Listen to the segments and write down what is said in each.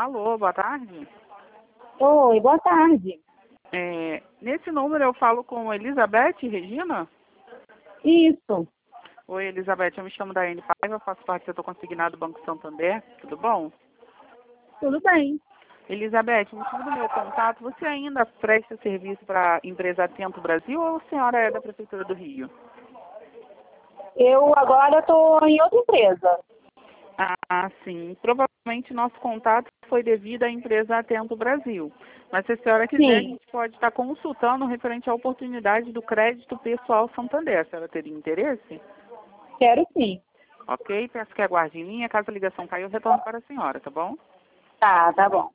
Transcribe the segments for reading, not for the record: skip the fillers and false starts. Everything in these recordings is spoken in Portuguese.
Alô, boa tarde. Oi, boa tarde. Nesse número eu falo com Elizabeth Regina? Isso, Oi, Elizabeth, eu me chamo Daiane Paiva, faço parte do setor consignado do Banco Santander, tudo bom? tudo bem. Elizabeth, o motivo do meu contato, você ainda presta serviço para a empresa Atento Brasil ou a senhora é da Prefeitura do Rio? Eu agora estou em outra empresa. Ah, sim. Provavelmente nosso contato foi devido à empresa Atento Brasil. Mas se a senhora quiser, a Sim, gente pode estar consultando referente à oportunidade do crédito pessoal Santander. A senhora teria interesse? quero sim. Ok, peço que aguarde em linha. Caso a ligação caia, eu retorno para a senhora, tá bom? Tá bom.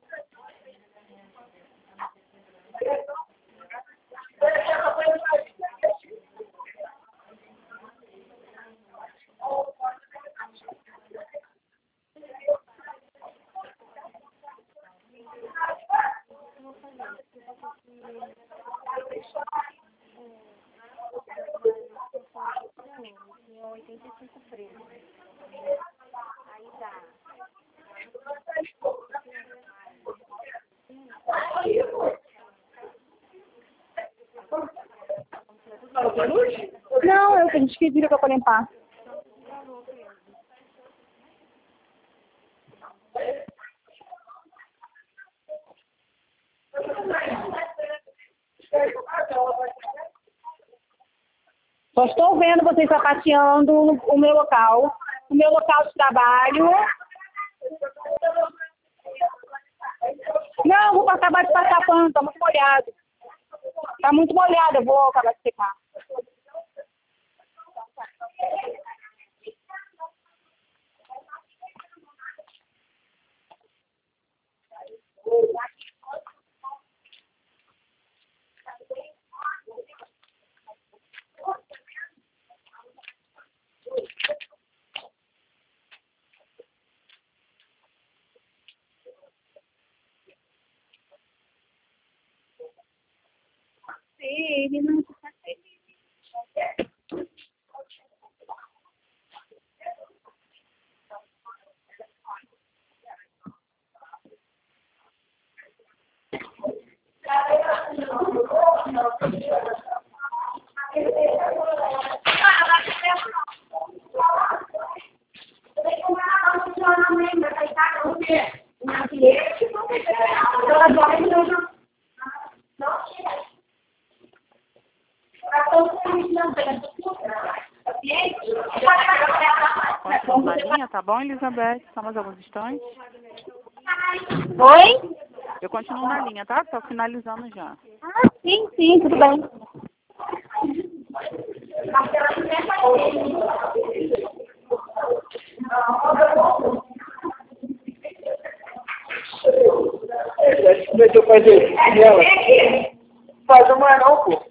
Não, eu tenho que vir para limpar. Só estou vendo vocês sapateando o meu local de trabalho. Não, vou acabar de passar pano, está muito molhado. Está muito molhado, eu vou acabar de secar. Ele não está feliz. Continuo na linha, tá bom, Elizabeth? Só mais alguns instantes. Oi? Eu continuo na linha, tá? Estou finalizando já. Ah, sim, tudo bem. Como é que eu fazer? Faz uma não, pô.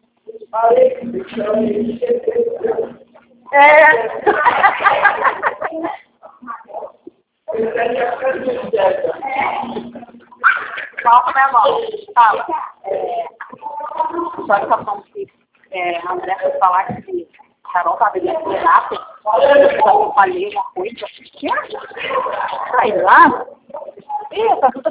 Calma, minha mão. Fala. Só que a André foi falar que a Carol estava bebendo Renato. Eu falei uma coisa. Sei lá. Ih, tá tudo